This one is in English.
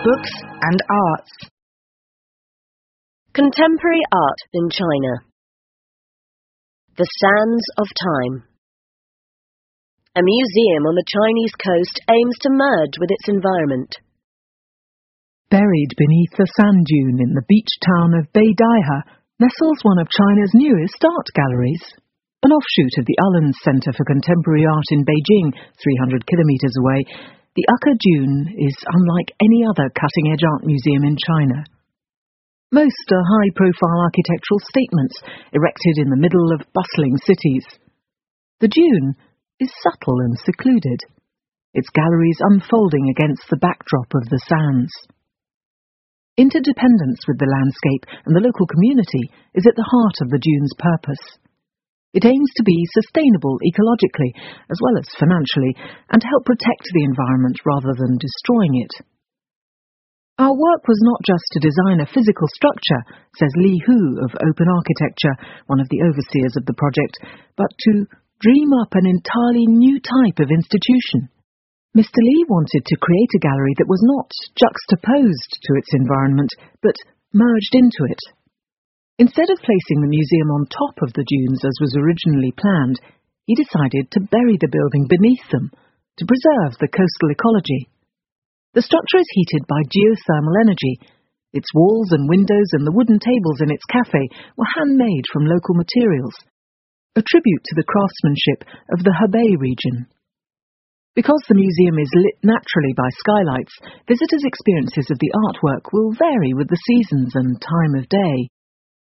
books and arts. Contemporary art in China. The Sands of Time. A museum on the Chinese coast aims to merge with its environment. Buried beneath the sand dune in the beach town of Beidaihe nestles one of China's newest art galleries. An offshoot of the Ullens Center for Contemporary Art in Beijing, 300 kilometers away, the Uke Dune is unlike any other cutting-edge art museum in China. Most are high-profile architectural statements erected in the middle of bustling cities. The dune is subtle and secluded, its galleries unfolding against the backdrop of the sands. Interdependence with the landscape and the local community is at the heart of the dune's purpose. It aims to be sustainable ecologically as well as financially and help protect the environment rather than destroying it. Our work was not just to design a physical structure, says Li Hu of Open Architecture, one of the overseers of the project, but to dream up an entirely new type of institution. Mr. Li wanted to create a gallery that was not juxtaposed to its environment, but merged into it. Instead of placing the museum on top of the dunes as was originally planned, he decided to bury the building beneath them, to preserve the coastal ecology. The structure is heated by geothermal energy. Its walls and windows and the wooden tables in its cafe were handmade from local materials, a tribute to the craftsmanship of the Hebei region. Because the museum is lit naturally by skylights, visitors' experiences of the artwork will vary with the seasons and time of day.